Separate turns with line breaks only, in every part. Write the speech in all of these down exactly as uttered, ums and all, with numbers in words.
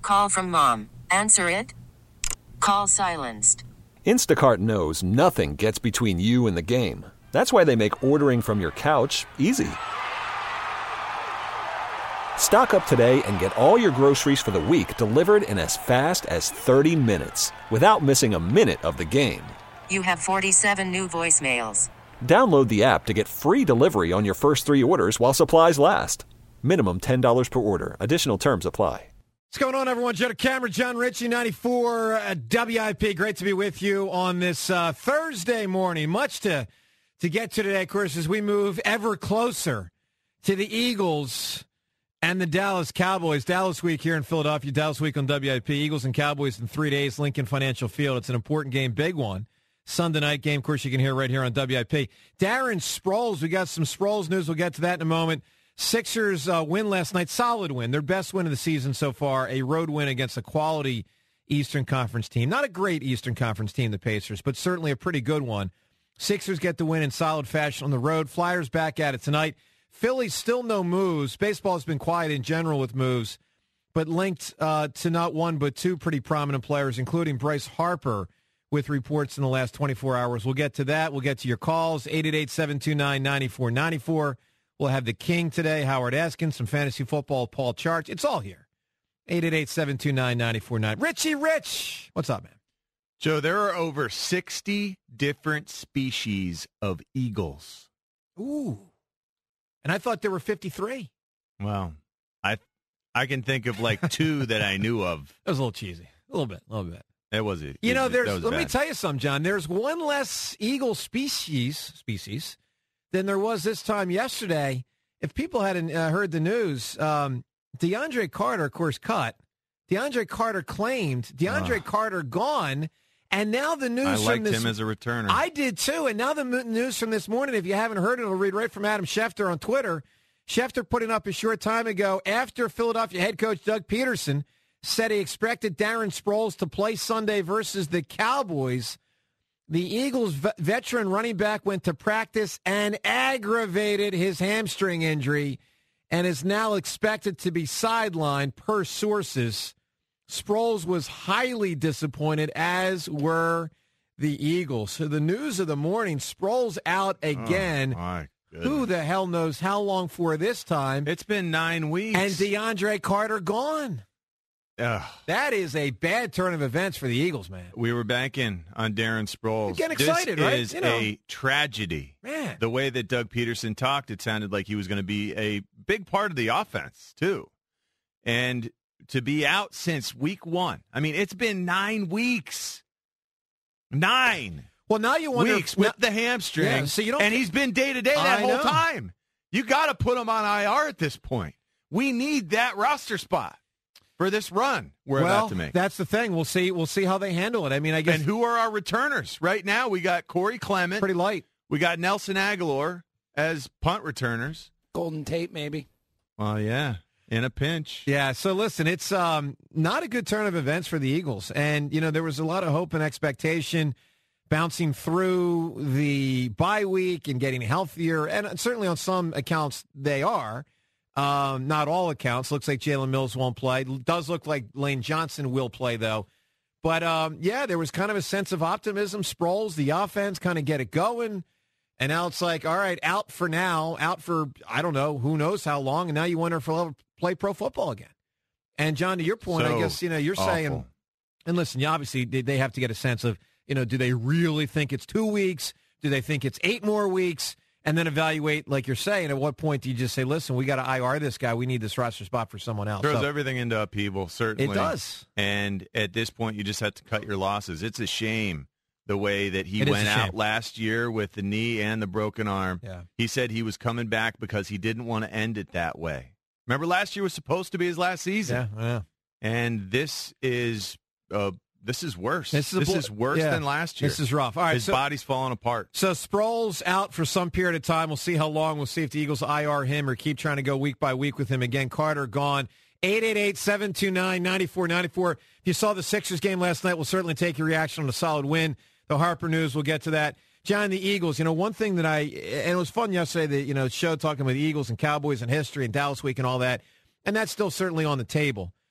Call from mom. Answer it. Call silenced.
Instacart knows nothing gets between you and the game. That's why they make ordering from your couch easy. Stock up today and get all your groceries for the week delivered in as fast as thirty minutes without missing a minute of the game.
You have forty-seven new voicemails.
Download the app to get free delivery on your first three orders while supplies last. Minimum ten dollars per order. Additional terms apply.
What's going on, everyone? Joe DeCamera, John Ritchie, ninety-four uh, W I P. Great to be with you on this uh, Thursday morning. Much to, to get to today, of course, as we move ever closer to the Eagles and the Dallas Cowboys. Dallas Week here in Philadelphia. Dallas Week on W I P. Eagles and Cowboys in three days. Lincoln Financial Field. It's an important game, big one. Sunday night game. Of course, you can hear right here on W I P. Darren Sproles. We got some Sproles news. We'll get to that in a moment. Sixers uh, win last night. Solid win. Their best win of the season so far. A road win against a quality Eastern Conference team. Not a great Eastern Conference team, the Pacers, but certainly a pretty good one. Sixers get the win in solid fashion on the road. Flyers back at it tonight. Philly still no moves. Baseball's been quiet in general with moves, but linked uh, to not one but two pretty prominent players, including Bryce Harper, with reports in the last twenty-four hours. We'll get to that. We'll get to your calls, eight eight eight, seven two nine, nine four nine four. We'll have the King today, Howard Askin, some fantasy football, Paul Charch. It's all here. eight eight eight, seven two nine, nine four nine. Richie Rich, what's up, man?
Joe, there are over sixty different species of eagles.
Ooh. And I thought there were fifty-three.
Well, I I can think of like two that I knew of.
That was a little cheesy. A little bit, a little bit.
That was it.
You know,
it,
there's. Let
bad.
me tell you something, John. There's one less eagle species species than there was this time yesterday. If people hadn't uh, heard the news, um, DeAndre Carter, of course, cut. DeAndre Carter claimed. DeAndre uh, Carter gone. And now the news
I
from
liked
this,
him as a returner.
I did too. And now the news from this morning, if you haven't heard it, I'll read right from Adam Schefter on Twitter. Schefter putting up a short time ago after Philadelphia head coach Doug Peterson said he expected Darren Sproles to play Sunday versus the Cowboys. The Eagles' v- veteran running back went to practice and aggravated his hamstring injury and is now expected to be sidelined per sources. Sproles was highly disappointed, as were the Eagles. So the news of the morning, Sproles out again.
Oh, my goodness.
Who the hell knows how long for this time?
It's been nine weeks.
And DeAndre Carter gone.
Ugh.
That is a bad turn of events for the Eagles, man.
We were banking on Darren Sproles.
You're getting excited,
this
right?
This is
you know.
a tragedy.
Man.
The way that Doug Peterson talked, it sounded like he was going to be a big part of the offense, too. And to be out since week one. I mean, it's been nine weeks. Nine.
Well, now you wonder
weeks
if,
with
now,
the hamstring.
Yeah, so you don't,
and he's been day-to-day that
I
whole
know.
time. You got to put him on I R at this point. We need that roster spot for this run we're
well,
about to make.
That's the thing. We'll see. We'll see how they handle it. I mean, I guess.
And who are our returners right now? We got Corey Clement.
Pretty light.
We got Nelson Aguilar as punt returners.
Golden Tate, maybe.
Well, yeah, in a pinch.
Yeah. So listen, it's um, not a good turn of events for the Eagles, and you know there was a lot of hope and expectation bouncing through the bye week and getting healthier, and certainly on some accounts they are. Um, not all accounts. Looks like Jalen Mills won't play. Does look like Lane Johnson will play, though. But, um, yeah, there was kind of a sense of optimism. Sproles, the offense, kind of get it going. And now it's like, all right, out for now, out for, I don't know, who knows how long. And now you wonder if he'll play pro football again. And, John, to your point,
So
I guess, you know, you're
awful. saying,
and listen, obviously they have to get a sense of, you know, do they really think it's two weeks? Do they think it's eight more weeks? And then evaluate, like you're saying, at what point do you just say, listen, we got to I R this guy. We need this roster spot for someone else.
Throws
so,
everything into upheaval, certainly.
It does.
And at this point, you just have to cut your losses. It's a shame the way that he
It
went
is a shame.
out last year with the knee and the broken arm.
Yeah.
He said he was coming back because he didn't want to end it that way. Remember, last year was supposed to be his last season.
Yeah, yeah.
And this is uh, this is worse.
This
This
is,
is,
a,
worse
yeah,
than last year.
This is rough. All right,
His
so,
body's falling apart.
So Sproles out for some period of time. We'll see how long. We'll see if the Eagles I R him or keep trying to go week by week with him. Again, Carter gone. eight eight eight, seven two nine, nine four nine four. If you saw the Sixers game last night, we'll certainly take your reaction on a solid win. The Harper news, we'll get to that. John, the Eagles, you know, one thing that I, and it was fun yesterday, the, you know, show talking with the Eagles and Cowboys and history and Dallas Week and all that, and that's still certainly on the table.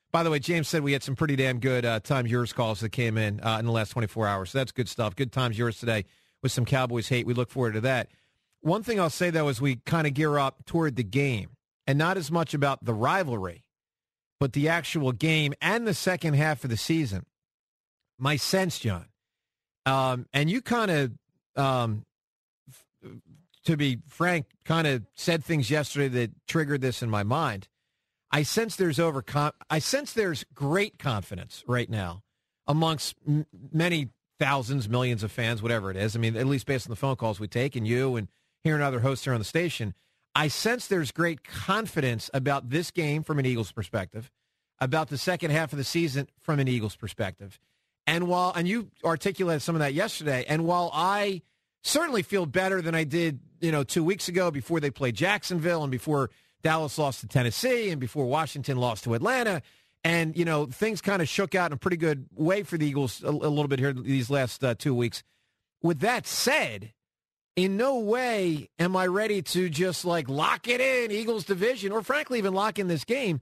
By the way, James said we had some pretty damn good uh, Times Yours calls that came in uh, in the last twenty-four hours. So that's good stuff. Good Times Yours today with some Cowboys hate. We look forward to that. One thing I'll say, though, as we kind of gear up toward the game, and not as much about the rivalry, but the actual game and the second half of the season, my sense, John, um, and you kind of, um, f- to be frank, kind of said things yesterday that triggered this in my mind. I sense there's over. I sense there's great confidence right now amongst m- many thousands, millions of fans, whatever it is. I mean, at least based on the phone calls we take, and you and hearing other hosts here on the station, I sense there's great confidence about this game from an Eagles perspective, about the second half of the season from an Eagles perspective. And while, and you articulated some of that yesterday, and while I certainly feel better than I did, you know, two weeks ago before they played Jacksonville and before Dallas lost to Tennessee and before Washington lost to Atlanta, and, you know, things kind of shook out in a pretty good way for the Eagles a, a little bit here these last uh, two weeks. With that said, in no way am I ready to just, like, lock it in, Eagles division, or frankly even lock in this game.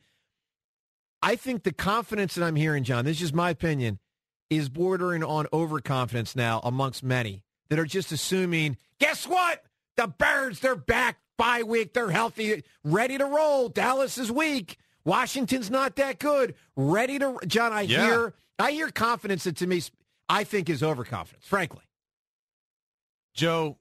I think the confidence that I'm hearing, John, this is just my opinion, is bordering on overconfidence now amongst many that are just assuming, guess what? The Birds, they're back. Bye week, they're healthy, ready to roll. Dallas is weak. Washington's not that good. Ready to, John, I
yeah.
hear I hear confidence that to me, I think is overconfidence, frankly.
Joe,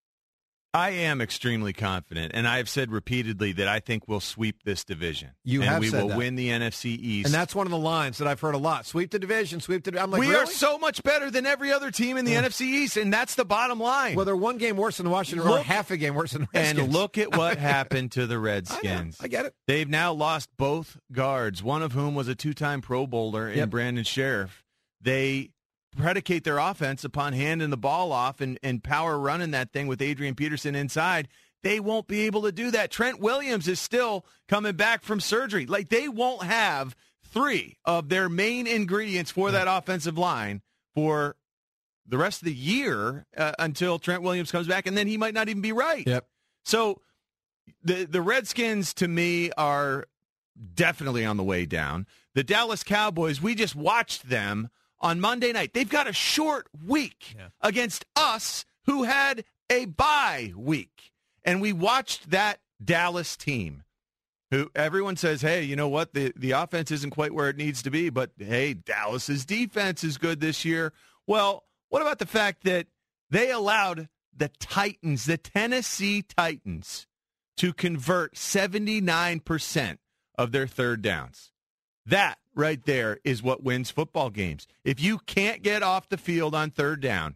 I am extremely confident, and I have said repeatedly that I think we'll sweep this division.
You
and
have
we
said
will
that.
win the N F C East.
And that's one of the lines that I've heard a lot. Sweep the division, sweep the I'm like,
we
really?
are so much better than every other team in the
Yeah.
N F C East, and that's the bottom line.
Well, they're one game worse than Washington,
Look,
or half a game worse than the Redskins.
And look at what happened to the Redskins.
I, I get it.
They've now lost both guards, one of whom was a two-time Pro Bowler in
Yep.
Brandon Sheriff. They predicate their offense upon handing the ball off and, and power running that thing with Adrian Peterson inside. They won't be able to do that. Trent Williams is still coming back from surgery. Like, they won't have three of their main ingredients for that offensive line for the rest of the year uh, until Trent Williams comes back, and then he might not even be right.
Yep.
So the the Redskins, to me, are definitely on the way down. The Dallas Cowboys, we just watched them on Monday night. They've got a short week
Yeah.
against us, who had a bye week. And we watched that Dallas team, who everyone says, hey, you know what? The, the offense isn't quite where it needs to be, but, hey, Dallas's defense is good this year. Well, what about the fact that they allowed the Titans, the Tennessee Titans, to convert seventy-nine percent of their third downs? That right there is what wins football games. If you can't get off the field on third down,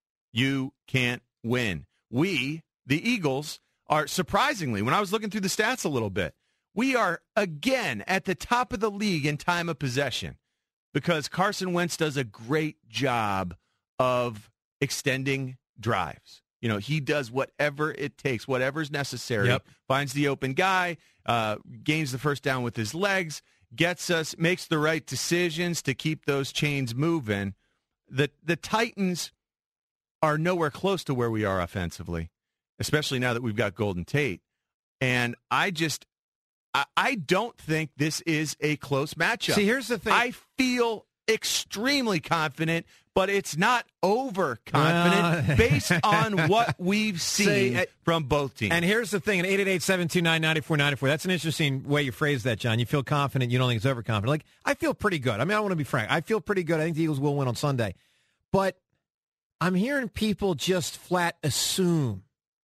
you can't win. We, the Eagles, are surprisingly, when I was looking through the stats a little bit, we are again at the top of the league in time of possession because Carson Wentz does a great job of extending drives. You know, he does whatever it takes, whatever's necessary,
Yep.
finds the open guy, uh, gains the first down with his legs, gets us, makes the right decisions to keep those chains moving. The the Titans are nowhere close to where we are offensively, especially now that we've got Golden Tate. And I just, I, I don't think this is a close matchup.
See, here's the thing.
I feel extremely confident, but it's not overconfident
Uh,
based on what we've seen
See, uh,
from both teams.
And here's the thing, at eight eight eight, seven two nine, nine four nine four, that's an interesting way you phrase that, John. You feel confident, you don't think it's overconfident. Like, I feel pretty good. I mean, I want to be frank. I feel pretty good. I think the Eagles will win on Sunday. But I'm hearing people just flat assume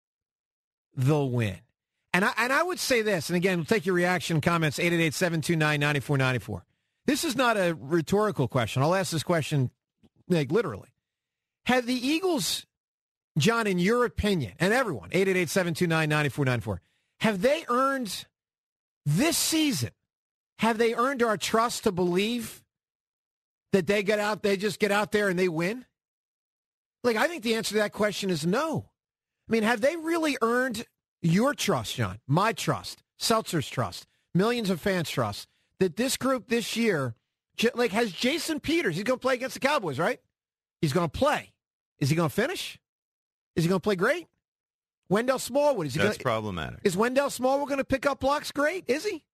they'll win. And I, and I would say this, and again, we'll take your reaction comments, eight eight eight, seven two nine, nine four nine four. This is not a rhetorical question. I'll ask this question, like, literally. Have the Eagles, John, in your opinion, and everyone, eight eight eight, seven two nine, nine four nine four, have they earned this season, have they earned our trust to believe that they get out, they just get out there and they win? Like, I think the answer to that question is no. I mean, have they really earned your trust, John, my trust, Seltzer's trust, millions of fans' trust, that this group this year, like, has Jason Peters, he's going to play against the Cowboys, right? He's going to play. Is he going to finish? Is he going to play great? Wendell Smallwood, is he
That's
gonna,
problematic.
Is Wendell Smallwood going to pick up blocks great? Is he?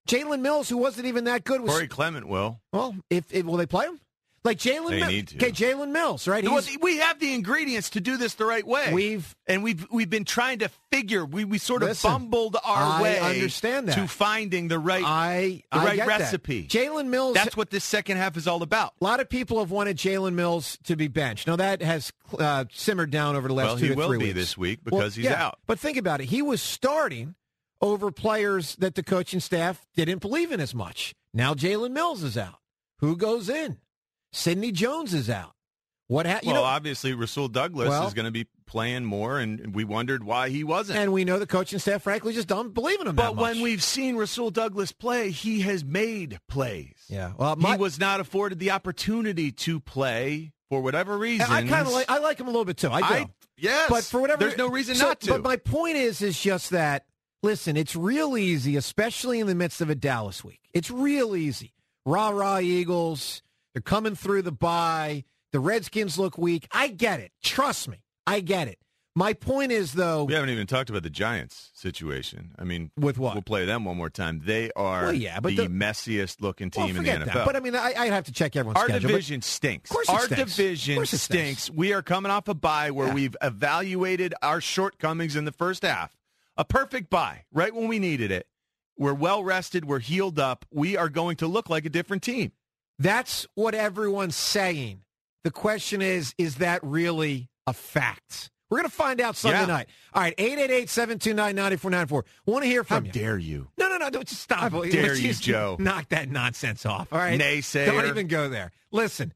Jalen Mills, who wasn't even that good, was
Corey Clement will.
Well, if, if will they play him? Like Jalen
They
Mills.
need to.
Okay, Jalen Mills, right?
Well,
He's,
we have the ingredients to do this the right way.
We've
and we've we've been trying to figure. We we sort of
Listen,
bumbled our
I
way.
understand that.
to finding the right
I,
the
I
right
get
recipe.
That. Jalen Mills.
That's what this second half is all about.
A lot of people have wanted Jalen Mills to be benched. Now that has uh, simmered down over the last
Well,
two
he
to
will
three
be
weeks.
this week because
well,
he's
yeah,
out.
But think about it. He was starting over players that the coaching staff didn't believe in as much. Now Jalen Mills is out. Who goes in? Sidney Jones is out. What ha- you
well,
know,
obviously, Rasul Douglas
well,
is going to be playing more, and we wondered why he wasn't.
And we know the coaching staff, frankly, just don't believe in him
but
that much.
when we've seen Rasul Douglas play, he has made plays.
Yeah, well, my,
he was not afforded the opportunity to play for whatever reason.
I kind of like. I like him a little bit too. I do.
I, yes,
but for whatever,
there's no reason
so,
not to.
But my point is, is just that. Listen, it's real easy, especially in the midst of a Dallas week. It's real easy. Rah rah Eagles. They're coming through the bye. The Redskins look weak. I get it. Trust me. I get it. My point is, though...
We haven't even talked about the Giants situation. I mean...
With what?
We'll play them one more time. They are
well, yeah, but
the,
the
messiest-looking team
well,
in the
forget
N F L.
That. But, I mean, I, I'd have to check everyone's
Our
schedule.
division stinks.
Of course it
Our
stinks.
division
Of course it
stinks.
stinks.
We are coming off a bye where
Yeah.
we've evaluated our shortcomings in the first half. A perfect bye, right when we needed it. We're well-rested. We're healed up. We are going to look like a different team.
That's what everyone's saying. The question is, is that really a fact? We're going to find out Sunday
Yeah.
night. All right, eight eight eight, seven two nine, nine four nine four. Want to hear
How
from you.
dare you?
No, no, no. Don't just stop.
How dare
Let's
you,
just
Joe?
Knock that nonsense off. All right.
Naysayer.
Don't even go there. Listen,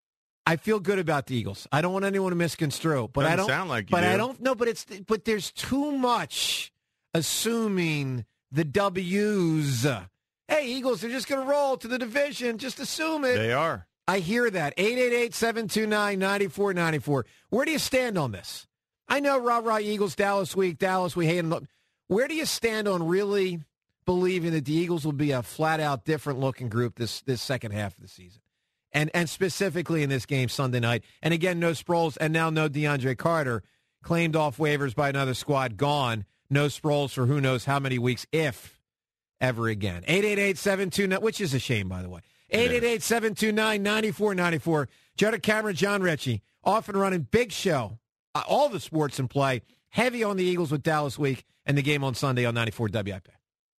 I feel good about the Eagles. I don't want anyone to misconstrue, but
Doesn't
I don't
sound like you
But
do.
I don't know. But it's but there's too much assuming the W's. Hey, Eagles, they're just going to roll to the division. Just assume it.
They are.
I hear that. eight eight eight, seven two nine, nine four nine four. Where do you stand on this? I know rah rah Eagles, Dallas week, Dallas, we hate them. Where do you stand on really believing that the Eagles will be a flat-out different-looking group this this second half of the season? And and specifically in this game Sunday night. And again, no Sproles and now no DeAndre Carter. Claimed off waivers by another squad, gone. No Sproles for who knows how many weeks, if ever again. eight eight eight, seven two nine, which is a shame, by the way. eight eight eight, seven two nine, nine four nine four. Joe DeCamara, John Ritchie, off and running, big show. Uh, all the sports in play. Heavy on the Eagles with Dallas week and the game on Sunday on ninety-four W I P.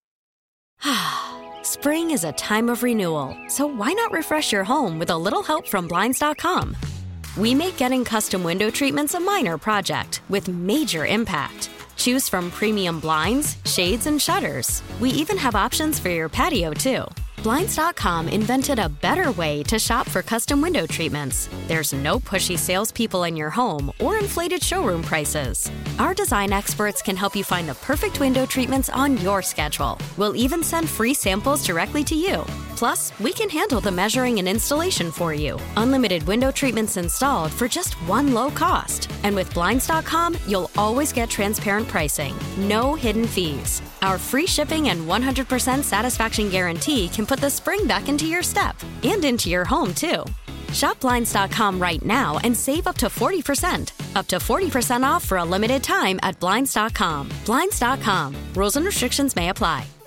Spring is a time of renewal, so why not refresh your home with a little help from Blinds dot com? We make getting custom window treatments a minor project with major impact. Choose from premium blinds, shades, and shutters. We even have options for your patio, too. Blinds dot com invented a better way to shop for custom window treatments. There's no pushy salespeople in your home or inflated showroom prices. Our design experts can help you find the perfect window treatments on your schedule. We'll even send free samples directly to you. Plus, we can handle the measuring and installation for you. Unlimited window treatments installed for just one low cost. And with Blinds dot com, you'll always get transparent pricing. No hidden fees. Our free shipping and one hundred percent satisfaction guarantee can put the spring back into your step and into your home, too. Shop Blinds dot com right now and save up to forty percent. Up to forty percent off for a limited time at Blinds dot com. Blinds dot com. Rules and restrictions may apply.